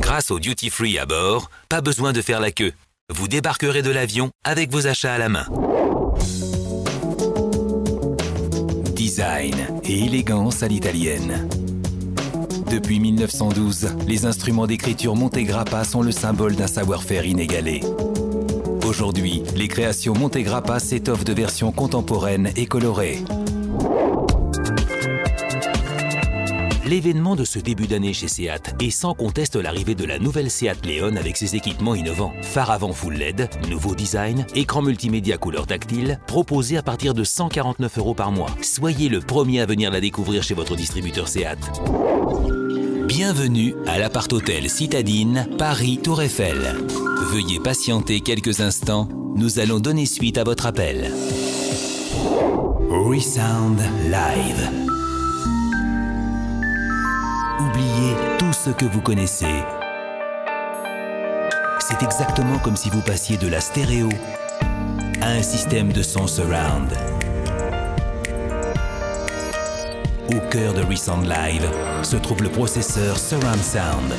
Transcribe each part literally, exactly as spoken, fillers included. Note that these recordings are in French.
Grâce au duty free à bord, pas besoin de faire la queue. Vous débarquerez de l'avion avec vos achats à la main. Design et élégance à l'italienne. Depuis mille neuf cent douze, les instruments d'écriture Montegrappa sont le symbole d'un savoir-faire inégalé. Aujourd'hui, les créations Montegrappa s'étoffent de versions contemporaines et colorées. L'événement de ce début d'année chez Seat est sans conteste l'arrivée de la nouvelle Seat Leon avec ses équipements innovants. Phare avant full L E D, nouveau design, écran multimédia couleur tactile, proposé à partir de cent quarante-neuf euros par mois. Soyez le premier à venir la découvrir chez votre distributeur Seat. Bienvenue à l'appart-hôtel Citadine, Paris Tour Eiffel. Veuillez patienter quelques instants, nous allons donner suite à votre appel. Resound Live. Oubliez tout ce que vous connaissez. C'est exactement comme si vous passiez de la stéréo à un système de son surround. Au cœur de Resound Live se trouve le processeur Surround Sound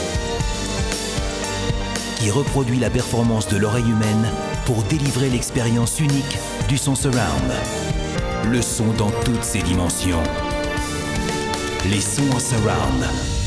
qui reproduit la performance de l'oreille humaine pour délivrer l'expérience unique du son surround. Le son dans toutes ses dimensions. Les sons en surround